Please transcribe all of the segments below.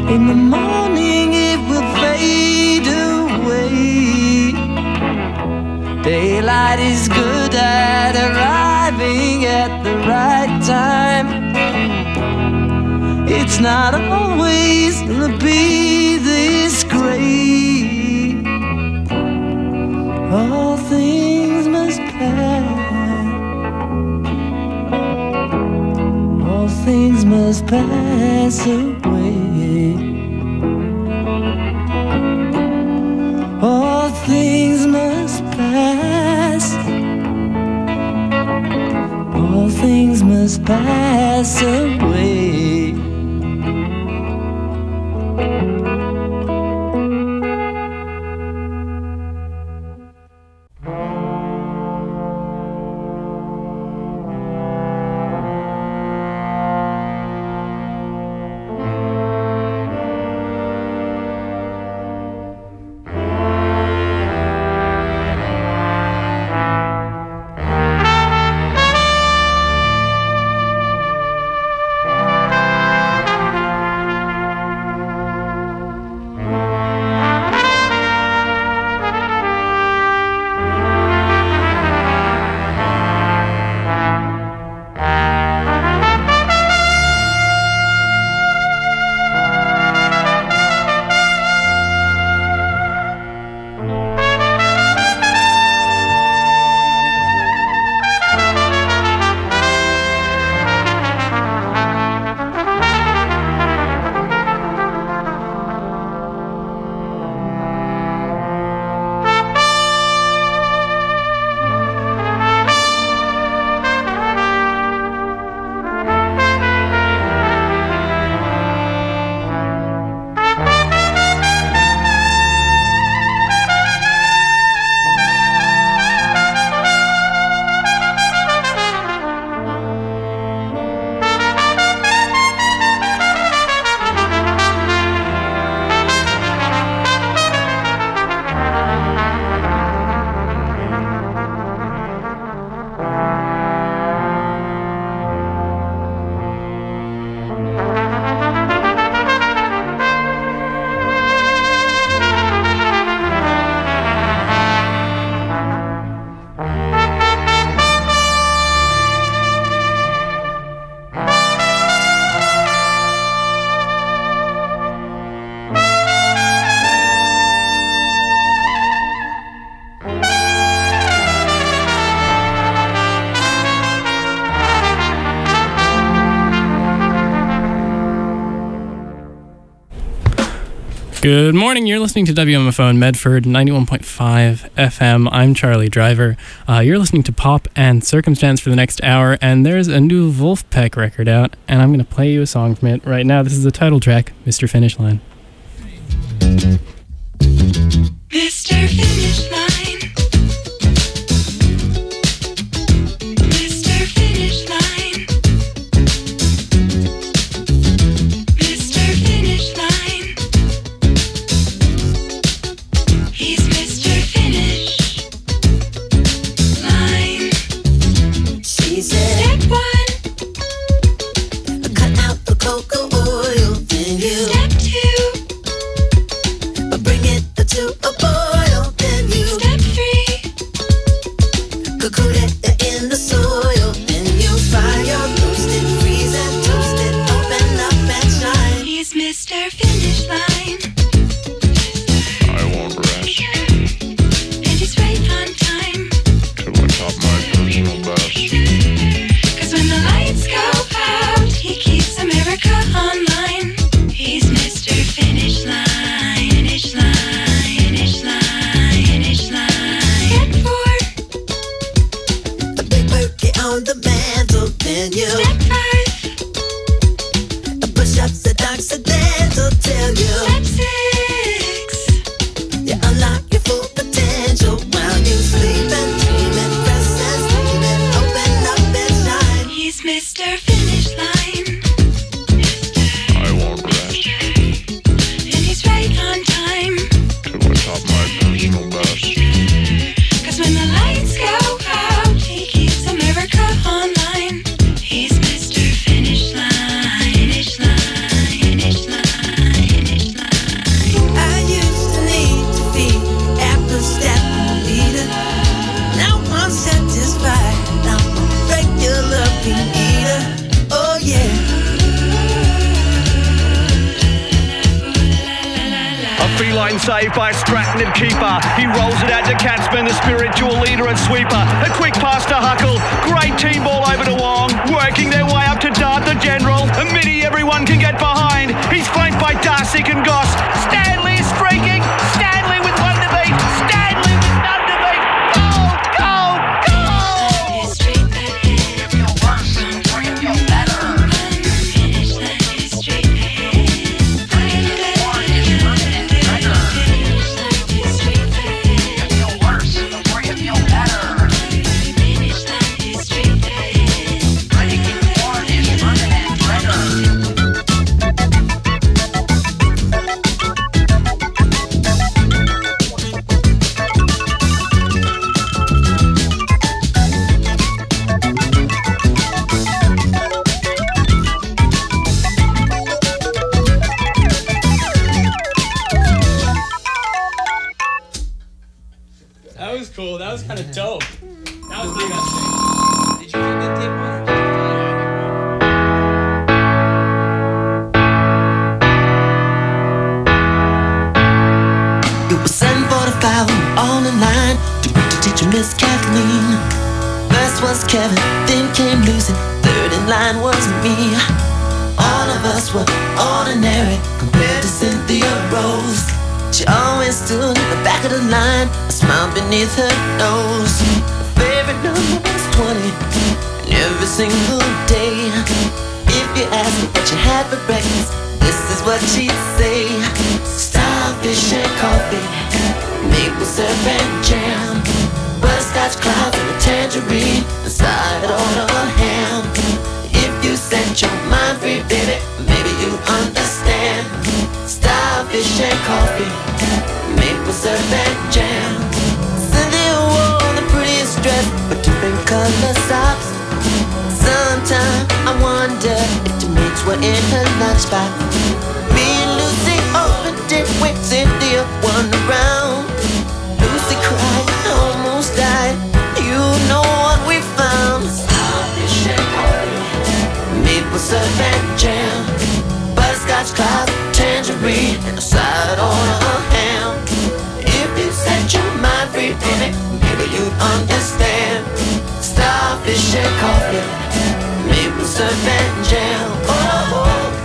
In the morning it will fade away. Daylight is good at arriving at the right time. It's not always gonna be this great. All things must pass. All things must pass away. All things must pass. All things must pass away. Good morning. You're listening to WMFO in Medford, 91.5 FM. I'm Charlie Driver. You're listening to Pop and Circumstance for the next hour, and there's a new Wolfpack record out, and I'm going to play you a song from it right now. This is the title track, Mr. Finish Line. Mr. Finish Line. On the mantle menu. Step 5. Push-ups are accidental, tell you. line saved by a Stratton keeper. He rolls it out to Katzman, the spiritual leader and sweeper. A quick pass to Huckle. Great team ball over to Wong. Working their way up to Dart, the general. A mini everyone can get behind. He's flanked by Darsick and Goss. Stanley is streaking. Stanley with one to beat. Stanley with none to beat. Goal, goal, goal! That was cool. That was kind of dope. That was my best thing. Did you get the tape on it? It was 7:45, on the line to meet the teacher, Miss Kathleen. First was Kevin, then came Lucy, third in line was me. All of us were ordinary compared to Cynthia Rose. She always stood at the back of the line, a smile beneath her nose. Her favorite number was 20, and every single day, if you asked her what she had for breakfast, this is what she'd say: starfish and coffee, maple syrup and jam, butterscotch clouds and a tangerine, and side on a ham. If you set your mind free, baby, maybe you'd understand. Starfish and coffee, maple syrup and jam. Cynthia wore the prettiest dress, but different color socks. Sometimes I wonder if the mates were in her lunchbox. Me and Lucy opened it when Cynthia won the round. Lucy cried, almost died. You know what we found: starfish and coffee, maple syrup and jam, butterscotch clouds, tangerine, and a side on a ham. If you set your mind free, baby, maybe you'd understand. Starfish and coffee, maple syrup and jam. Oh.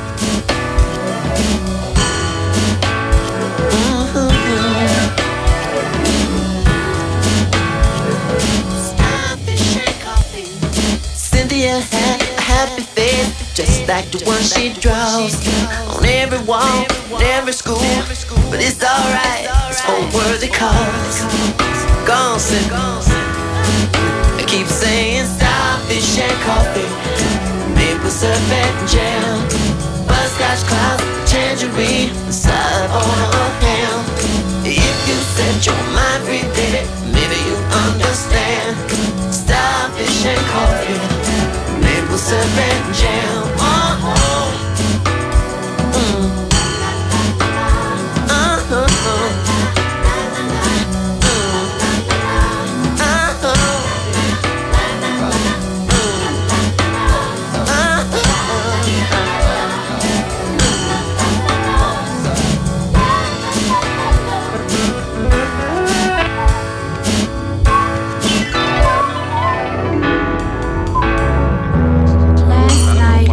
Starfish and coffee. Cynthia had a happy face, just like the one she draws on every wall, in every school. But it's alright, it's for worthy cause. Gone, I keep saying starfish and coffee, maple syrup and jam, butterscotch clouds, tangerine, side on a ham. If you set your mind free, baby, maybe you understand. Starfish and coffee, maple syrup and jam. Last night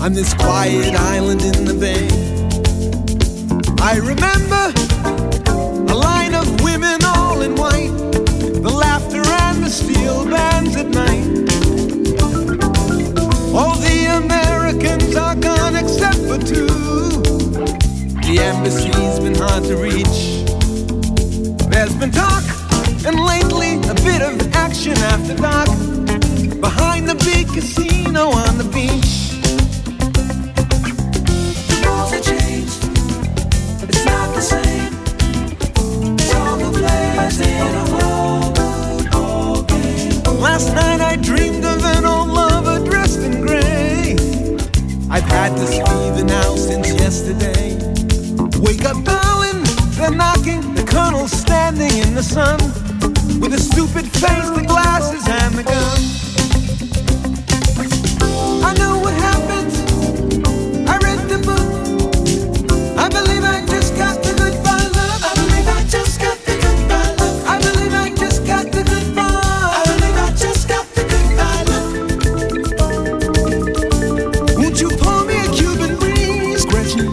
on this quiet island in the bay. I remember a line of women all in white, the laughter and the steel bands at night. All the Americans are gone except for two. The embassy's been hard to reach. There's been talk, and lately a bit of action after dark, behind the big casino on the beach. The rules are changed, it's not the same. It's all the players in a whole new ball game. Last night I dreamed of an old lover dressed in gray. I've had this fever now since yesterday. Wake up, darling, they're knocking. The colonel's standing in the sun, with a stupid face, the glasses and the gun. I know what happens, I read the book. I believe I just got the goodbye look. I believe I just got the goodbye look. I believe I just got the goodbye. I believe I just got the goodbye look. Won't you pour me a Cuban breeze, Gretchen?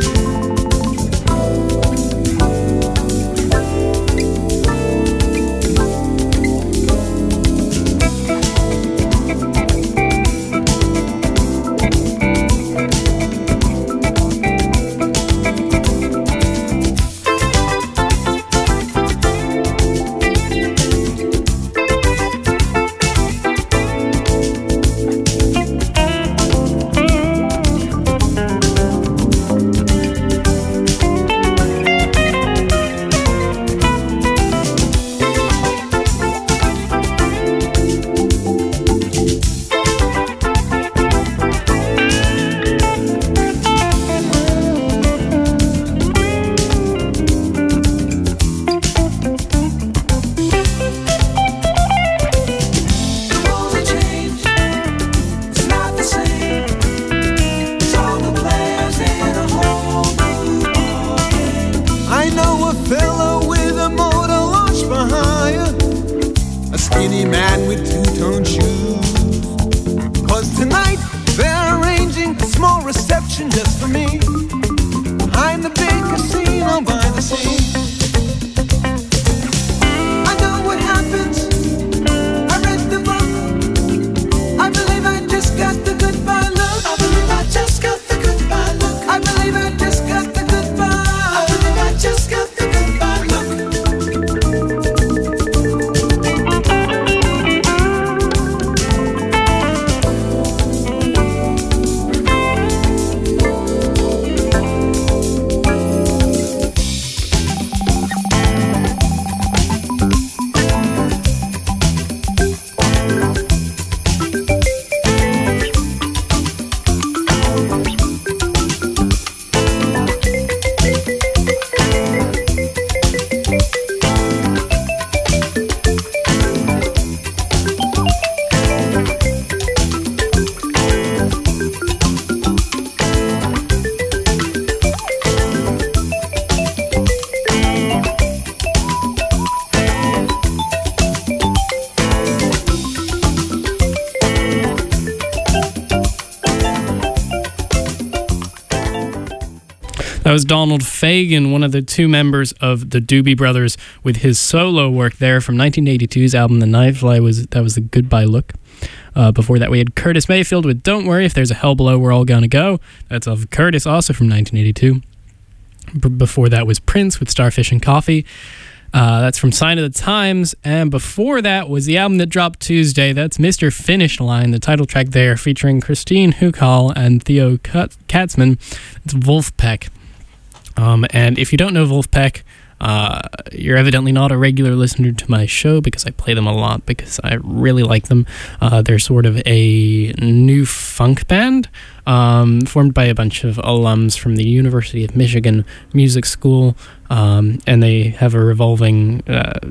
That was Donald Fagen, one of the two members of the Doobie Brothers, with his solo work there from 1982's album The Nightfly. That was the Goodbye Look. Before that, we had Curtis Mayfield with Don't Worry, If There's a Hell Below, We're All Gonna Go. That's of Curtis, also from 1982. Before that was Prince with Starfish and Coffee. That's from Sign of the Times. And before that was the album that dropped Tuesday. That's Mr. Finish Line, the title track there, featuring Christine Hukal and Theo Katzman. It's Wolfpack. And if you don't know Wolfpack, you're evidently not a regular listener to my show, because I play them a lot because I really like them. They're sort of a new funk band formed by a bunch of alums from the University of Michigan Music School, and they have a revolving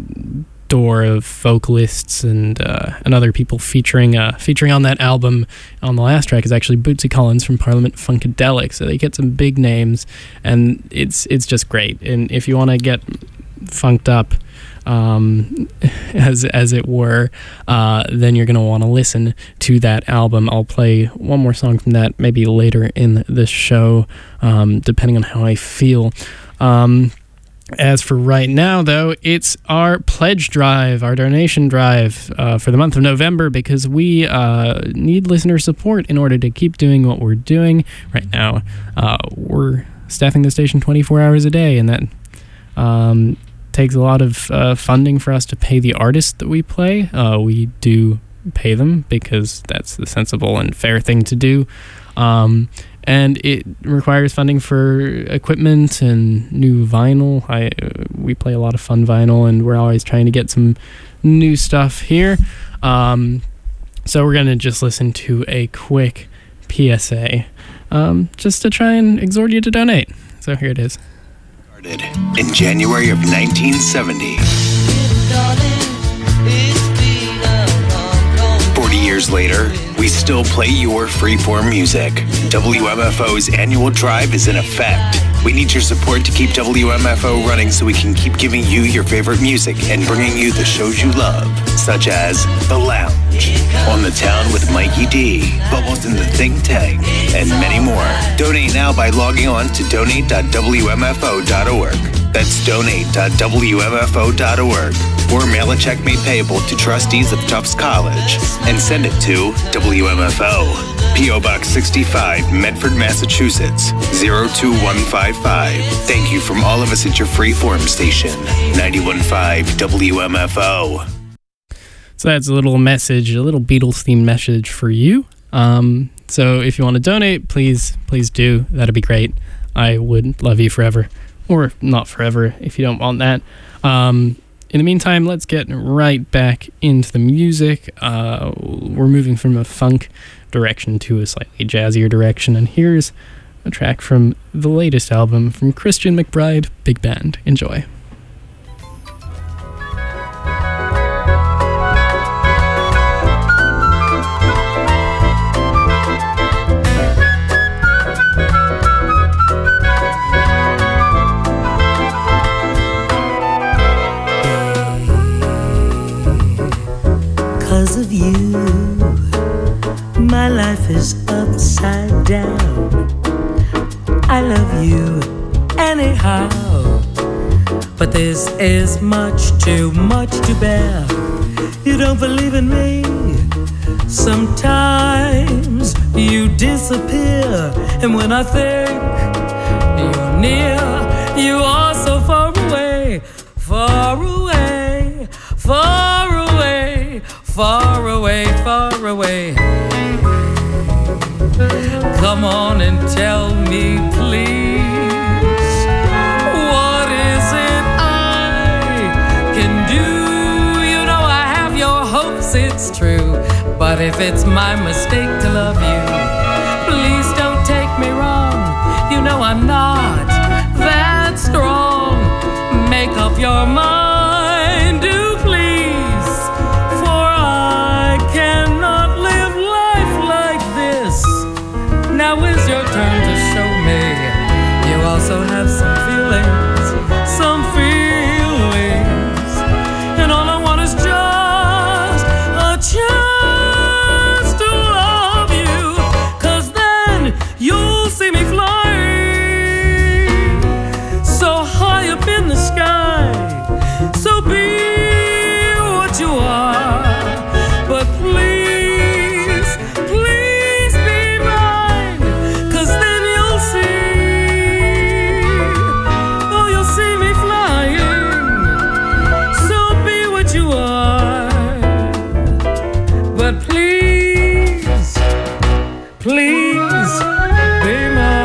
door of vocalists and other people featuring on that album. On the last track is actually Bootsy Collins from Parliament Funkadelic, so they get some big names, and it's just great. And if you want to get funked up, as it were, then you're going to want to listen to that album. I'll play one more song from that maybe later in the show, depending on how I feel. As for right now, though, it's our pledge drive, our donation drive for the month of November, because we need listener support in order to keep doing what we're doing. Right now, we're staffing the station 24 hours a day, and that takes a lot of funding for us to pay the artists that we play. We do pay them because that's the sensible and fair thing to do. And it requires funding for equipment and new vinyl. We play a lot of fun vinyl, and we're always trying to get some new stuff here. So we're going to just listen to a quick PSA, just to try and exhort you to donate. So here it is. In January of 1970. 40 years later, we still play your freeform music. WMFO's annual drive is in effect. We need your support to keep WMFO running so we can keep giving you your favorite music and bringing you the shows you love, such as The Lounge, On the Town with Mikey D, Bubbles in the Think Tank, and many more. Donate now by logging on to donate.wmfo.org. That's donate.wmfo.org. Or mail a check made payable to trustees of Tufts College and send it to WMFO, P.O. Box 65, Medford, Massachusetts, 02155. Thank you from all of us at your freeform station, 91.5 WMFO. So that's a little message, a little Beatles-themed message for you. So if you want to donate, please do. That'd be great. I would love you forever. Or not forever, if you don't want that. In the meantime, let's get right back into the music. We're moving from a funk direction to a slightly jazzier direction, and here's a track from the latest album from Christian McBride Big Band. Enjoy. Because of you, my life is upside down. I love you anyhow, but this is much too much to bear. You don't believe in me. Sometimes you disappear, and when I think you're near, you are so far away, far away, far away, far away, far away. Come on and tell me, please, what is it I can do? You know I have your hopes, it's true, but if it's my mistake to love you, please don't take me wrong. You know I'm not that strong. Make up your mind, do please, for I cannot live life like this. Now is your turn to show me you also have some feelings, some feelings. And all I want is just a chance to love you, 'cause then you'll see me flying so high up in the sky. So be what you are, but please, please be mine, 'cause then you'll see, oh, you'll see me flying. So be what you are, but please, please be mine.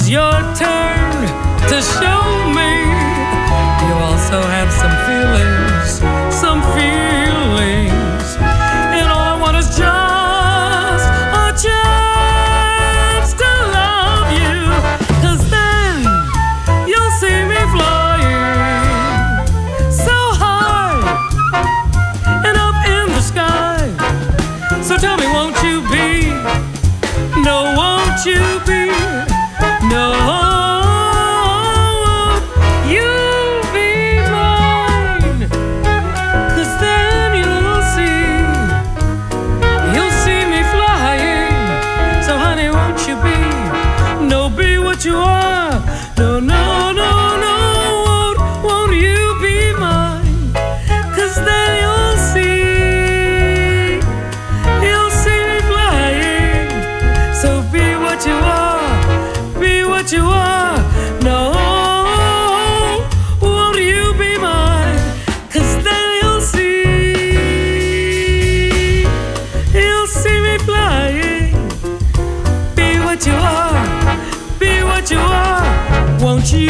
it's your turn to show me you also have some feelings, some feelings. And all I want is just a chance to love you, 'cause then you'll see me flying so high and up in the sky. So tell me, won't you be, no, won't you be, no, won't you be mine? 'Cause then you'll see me flying. So honey, won't you be, no, be what you are, no, no, no, no, won't you be mine? 'Cause then you'll see me flying. So be what you are, be what you are, no, won't you be mine? 'Cause then you'll see me flying. Be what you are, be what you are, won't you?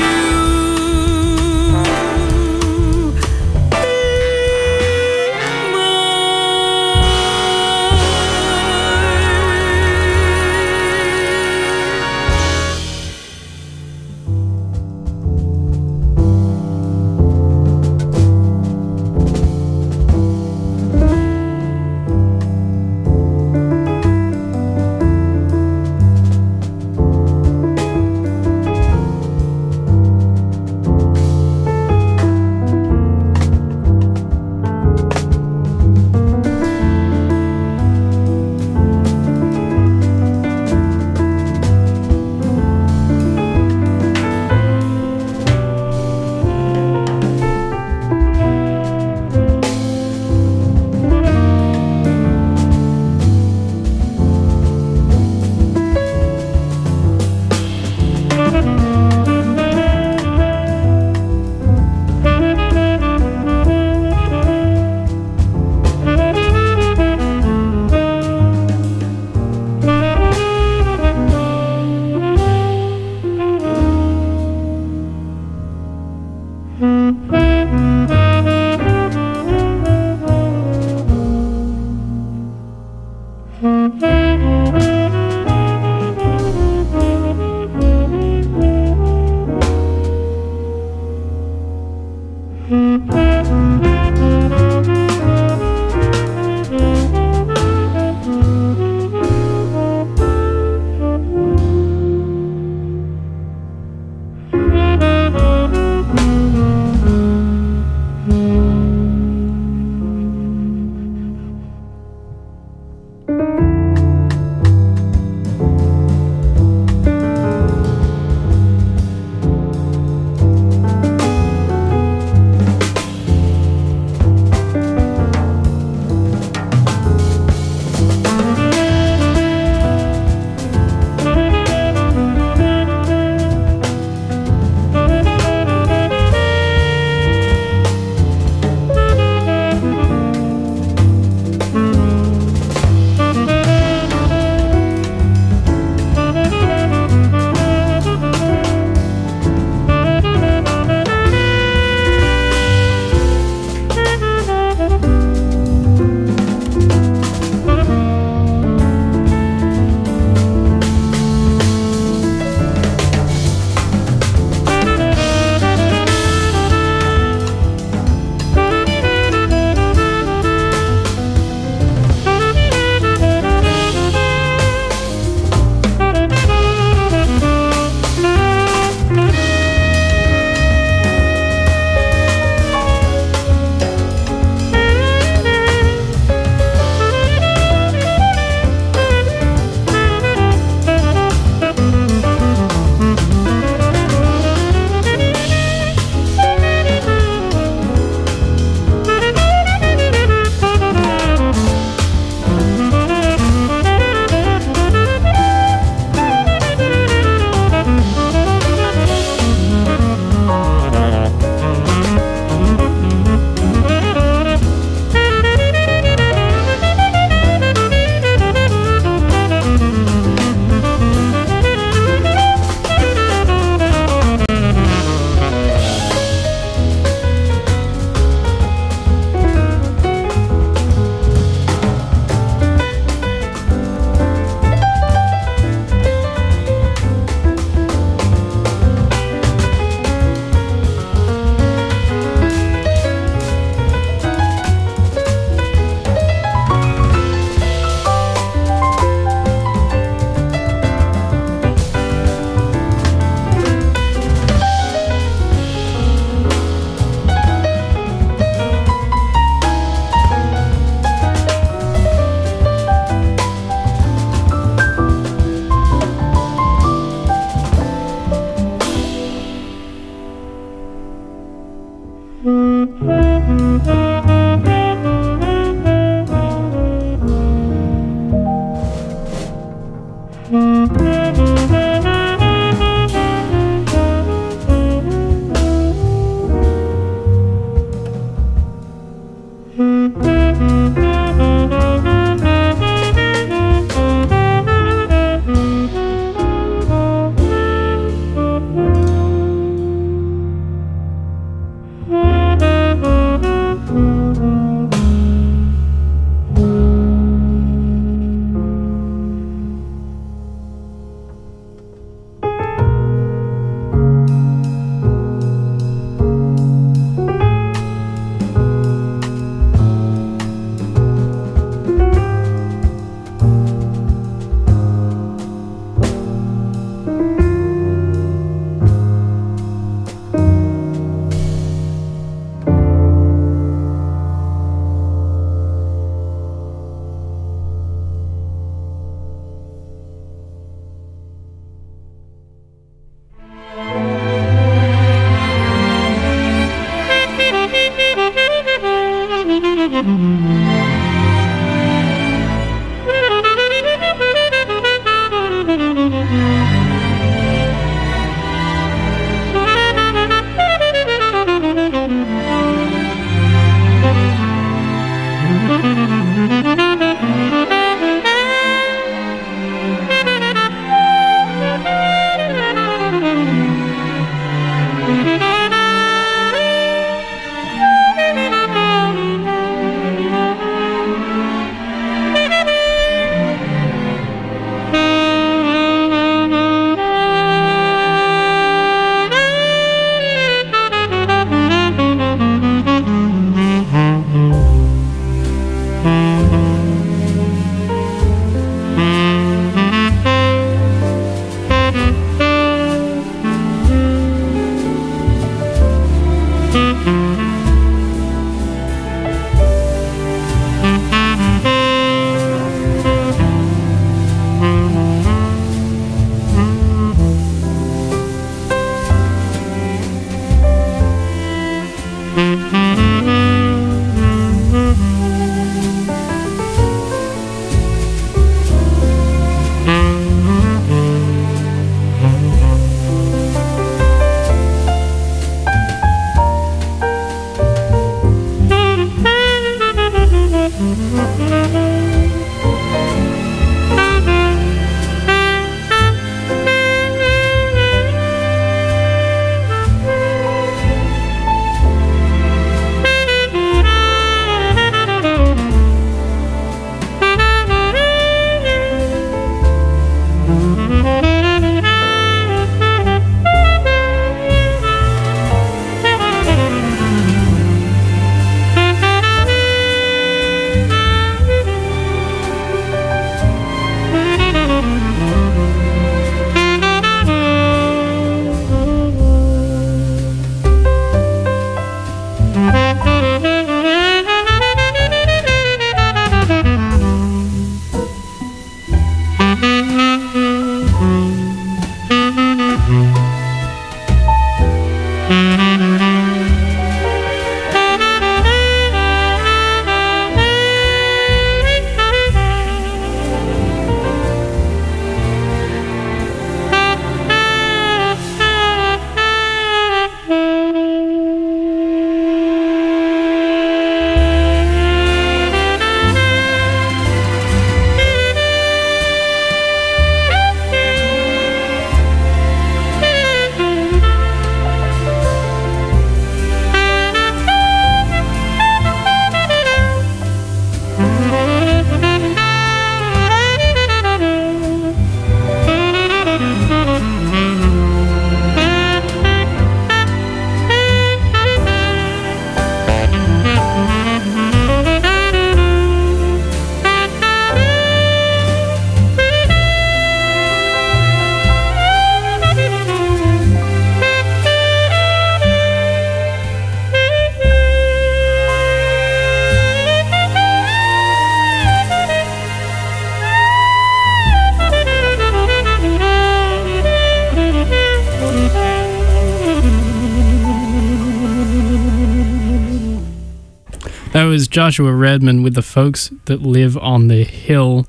That was Joshua Redman with the Folks That Live on the Hill.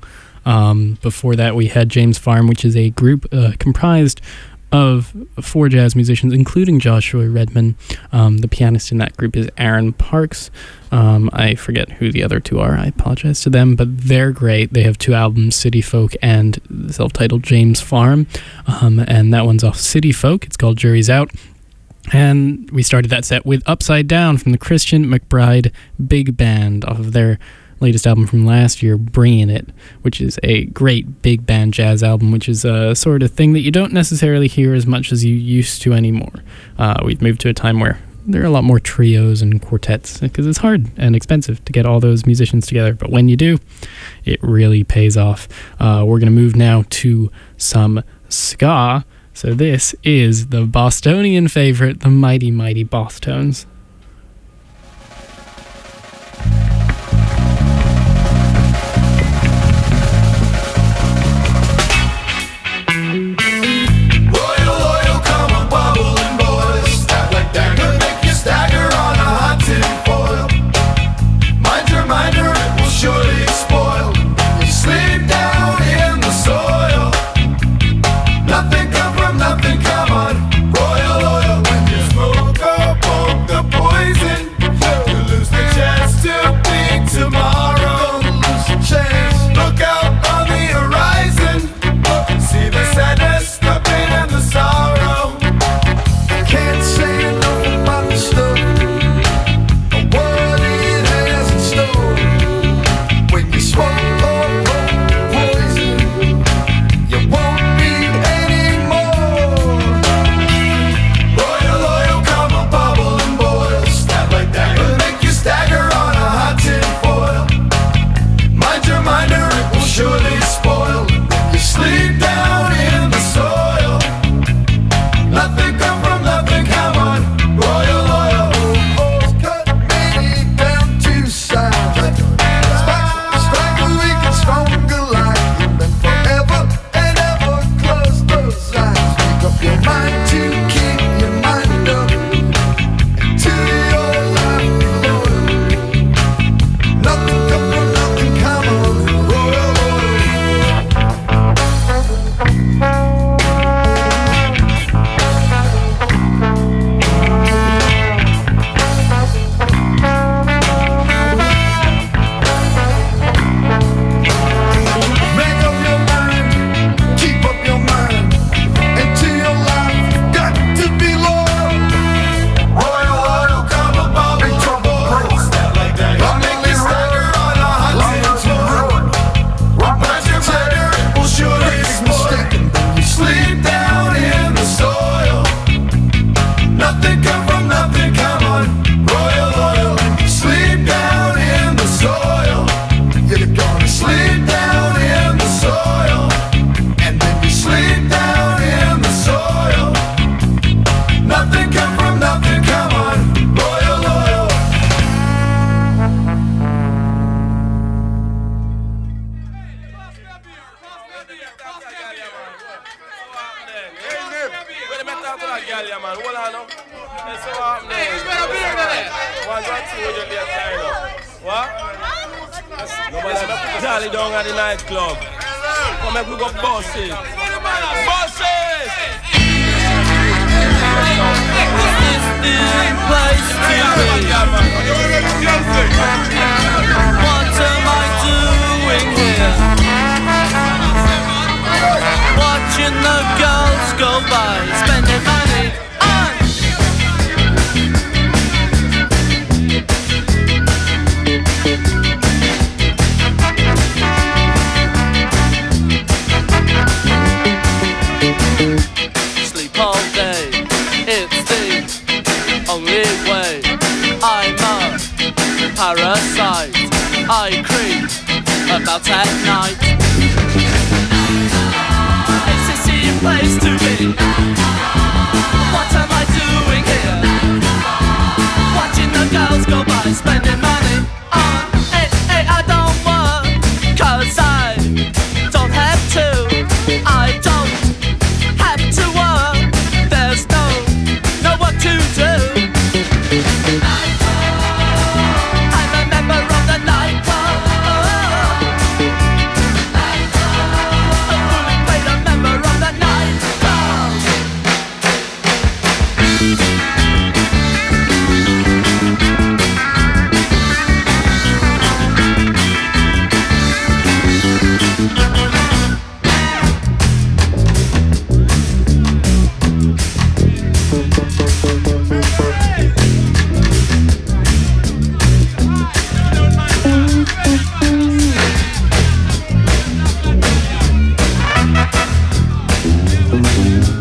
Before that, we had James Farm, which is a group comprised of 4 jazz musicians, including Joshua Redman. The pianist in that group is Aaron Parks. I forget who the other 2 are. I apologize to them, but they're great. They have 2 albums, City Folk and the self-titled James Farm. And that one's off City Folk. It's called Jury's Out. And we started that set with Upside Down from the Christian McBride Big Band off of their latest album from last year, Bringing It, which is a great big band jazz album, which is a sort of thing that you don't necessarily hear as much as you used to anymore. We've moved to a time where there are a lot more trios and quartets because it's hard and expensive to get all those musicians together, but when you do, it really pays off. We're going to move now to some ska. So this is the Bostonian favorite, the Mighty Mighty Bosstones.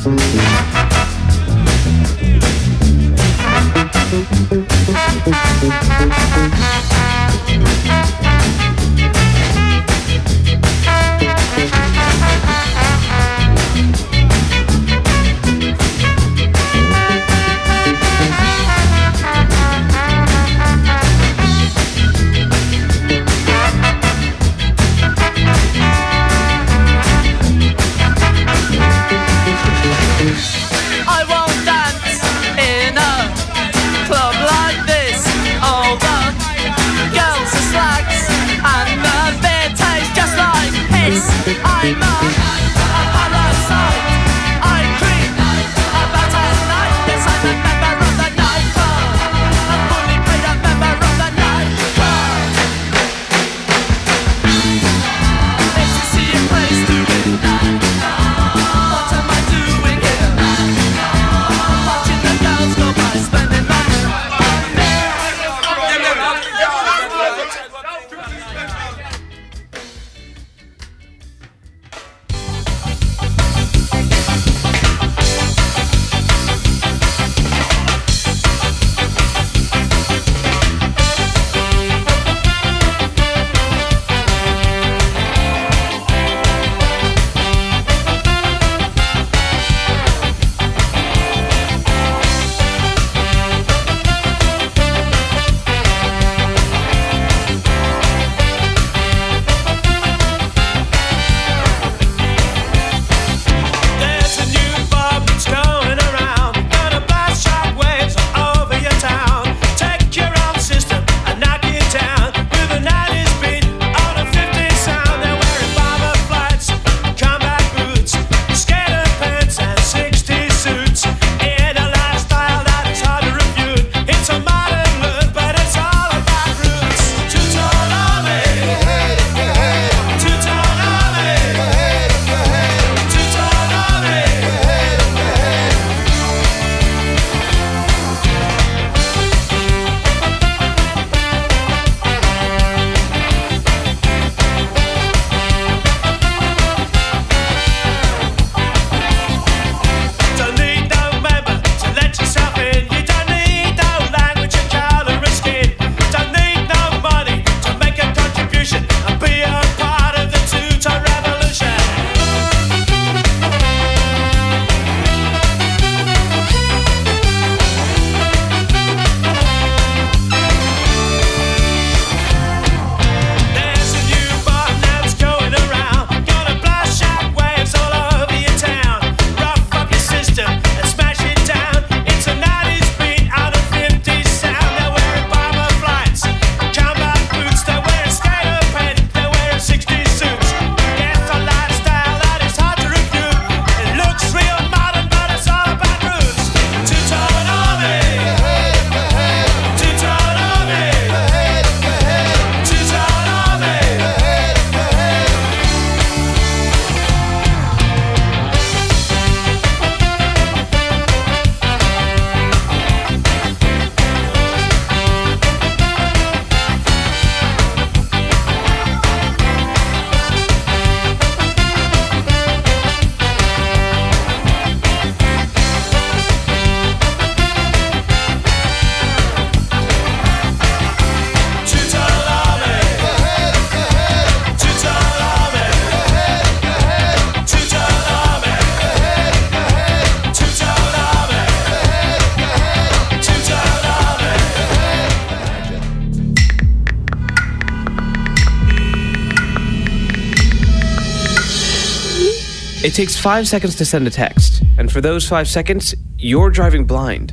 It takes 5 seconds to send a text, and for those 5 seconds, you're driving blind.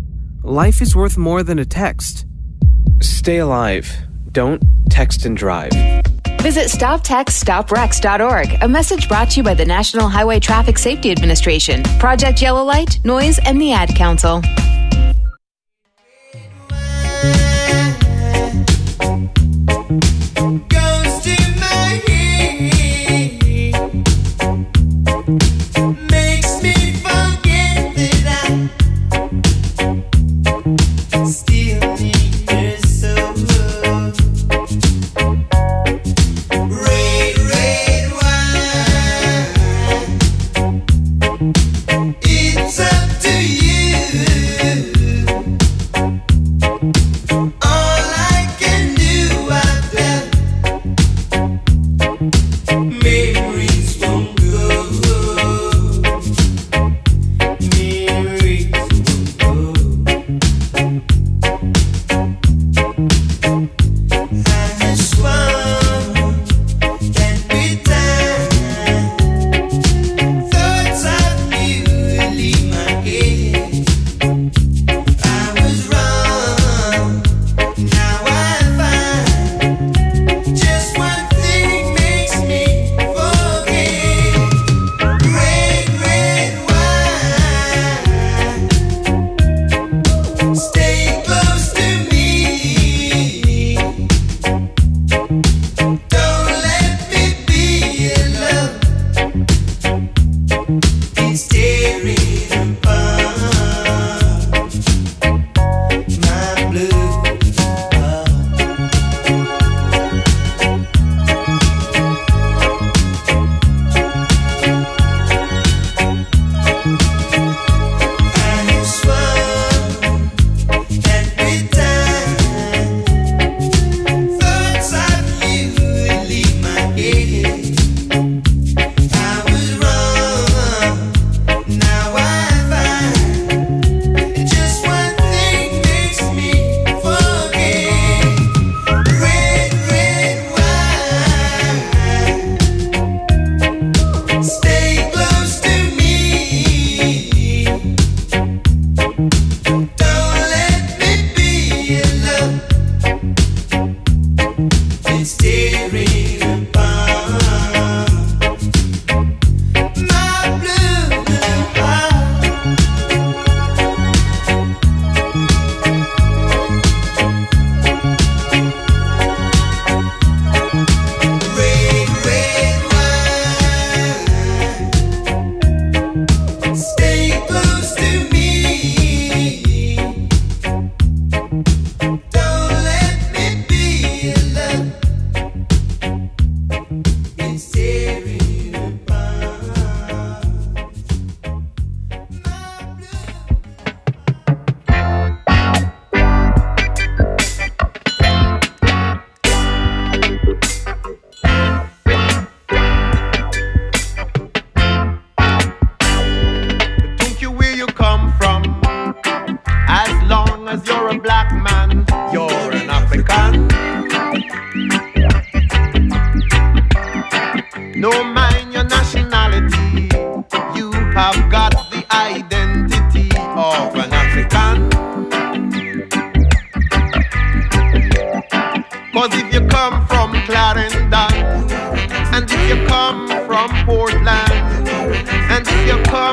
Life is worth more than a text. Stay alive. Don't text and drive. Visit StopTextStopWrecks.org, a message brought to you by the National Highway Traffic Safety Administration, Project Yellow Light, Noise, and the Ad Council. Yeah.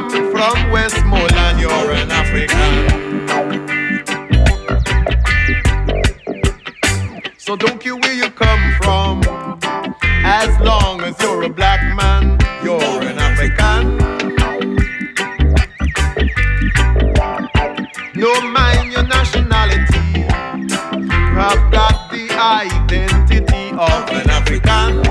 come from Westmoreland, you're an African. So don't care where you come from, as long as you're a black man, you're an African. No mind your nationality, you have got the identity of an African.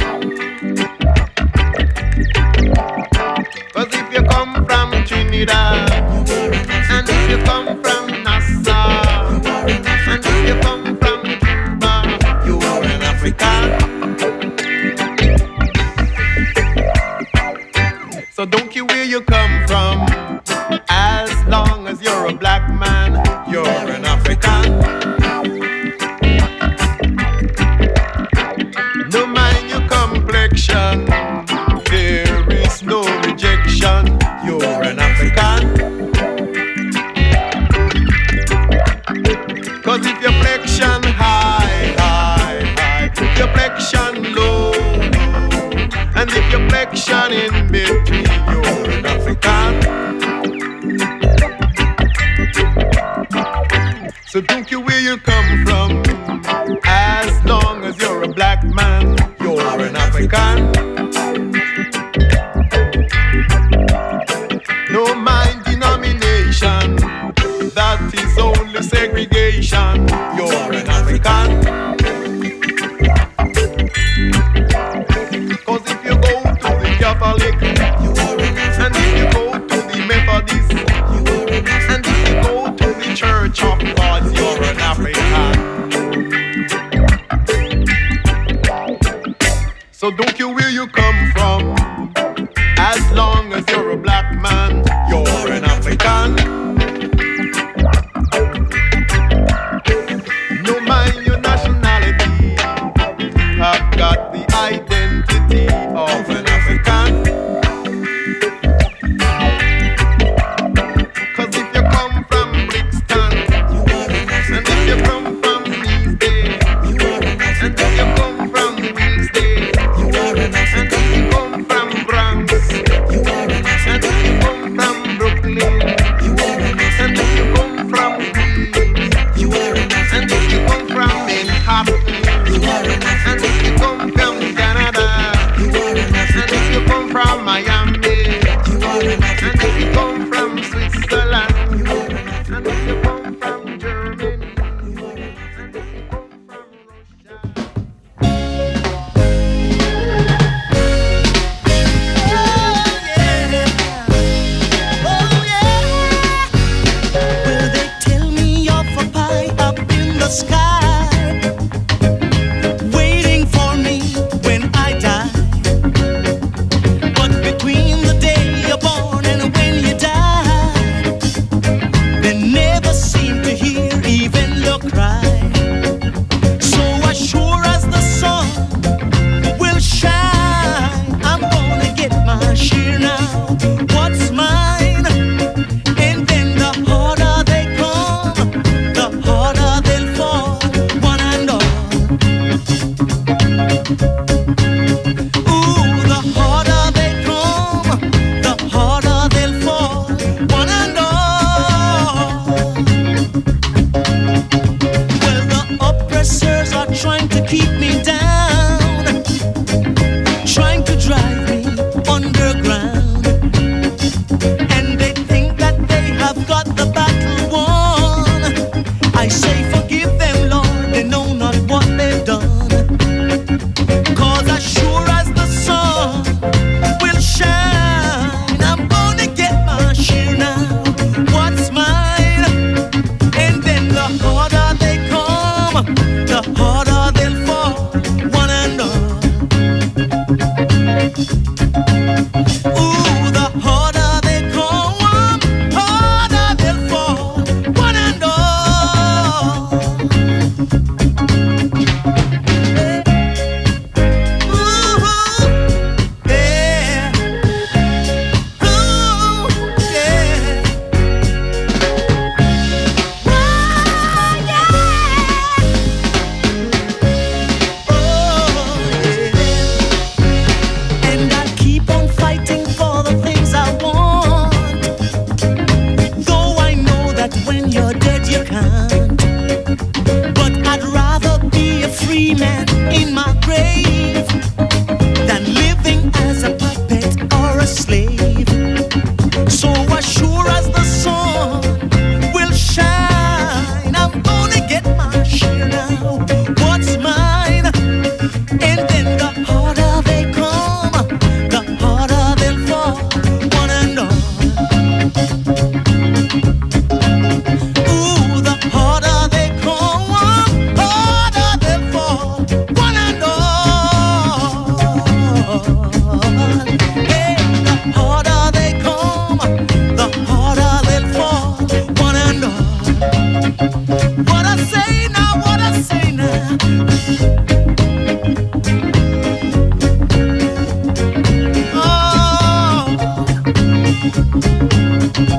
Cause if you come from Trinidad, and if you come from Nassau, and if you come from Cuba, you are an African. So don't care where you come from, as long as you're a black man, you're an African. No mind your complexion, there is no rejection, you're an African. Cause if your flexion high, high, high, if your flexion low, and if your flexion in between, you're an African. So don't care where you come from, as long as you're a black man, you're an African. No mind denomination, that is only segregation, you're an African. Cause if you go to the Catholic, you are an African. And if you go to the Methodist, you are an African. And if you go to the Church of God, you're an African. So don't care where you come from, as long as you're a black man, you're an African. No mind your nationality, you have got the identity of an African. Cause if you come from Brixton, you are an African. And if you come from Queensday, you are an African. And if you come from Wednesday, you are an African. And if you come from Bronx, you are an African. And if you come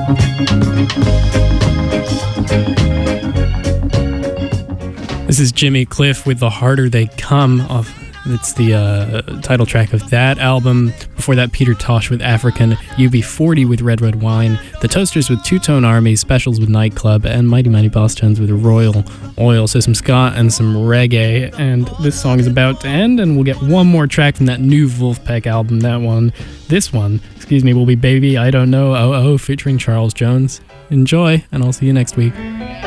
This is Jimmy Cliff with The Harder They Come. It's the title track of that album. Before that, Peter Tosh with African, UB40 with Red Red Wine, The Toasters with Two Tone Army, Specials with Nightclub, and Mighty Mighty Boss Tones with Royal Oil. So some ska and some reggae. And this song is about to end, and we'll get one more track from that new Wolfpack album. This one, will be Baby I Don't Know Oh featuring Charles Jones. Enjoy, and I'll see you next week.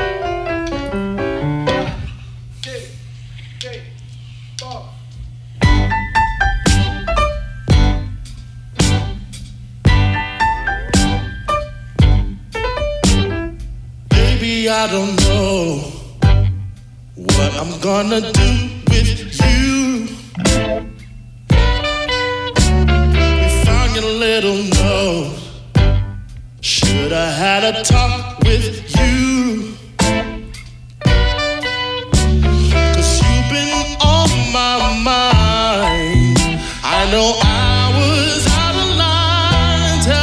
I don't know what I'm gonna do with you. We found your little note. Should I had a talk with you? 'Cause you've been on my mind. I know